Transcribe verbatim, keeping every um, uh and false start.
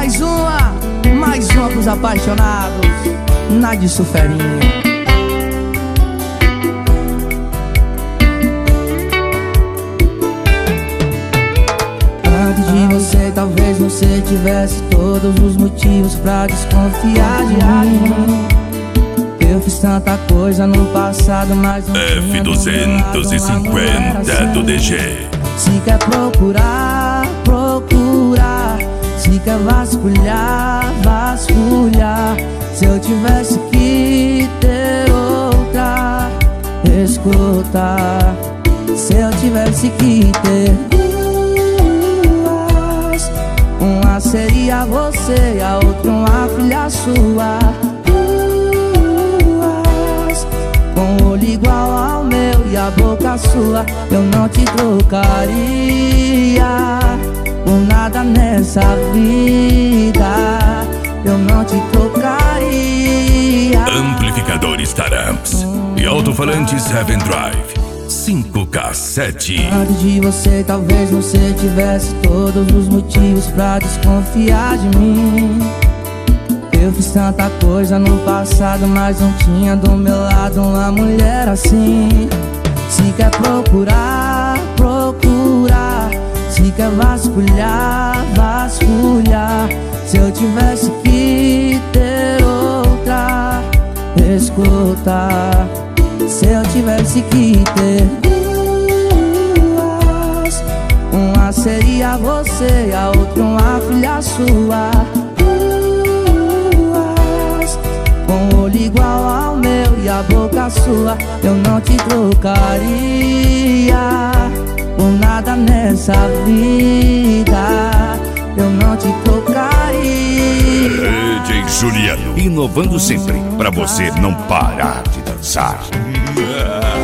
Mais uma, mais uma pros apaixonados. Nádia Suferinha. Antes de você talvez você tivesse todos os motivos pra desconfiar de mim. Eu fiz tanta coisa no passado, mas não F duzentos e cinquenta do D G. Se quer procurar, procurar. Se quer vasculhar, vasculhar. Se eu tivesse que ter outra, escuta. Se eu tivesse que ter duas, uma seria você, a outra uma filha sua. Duas, com o olho igual ao meu e a boca sua. Eu não te trocaria por nada nessa vida. Eu não te trocaria. Amplificadores Taramps e alto-falantes Heaven Drive cinco K sete. Antes de você talvez você tivesse todos os motivos pra desconfiar de mim. Eu fiz tanta coisa no passado, mas não tinha do meu lado uma mulher assim. Se quer procurar, procurar. Se quer vasculhar, vasculhar. Se eu tivesse que ter outra, escuta. Se eu tivesse que ter duas, uma seria você, a outra uma filha sua. Duas, com o olho igual ao meu e a boca sua. Eu não te trocaria por nada nessa vida. Eu não te trocaria. D J Juliano, inovando sempre pra você não parar de dançar.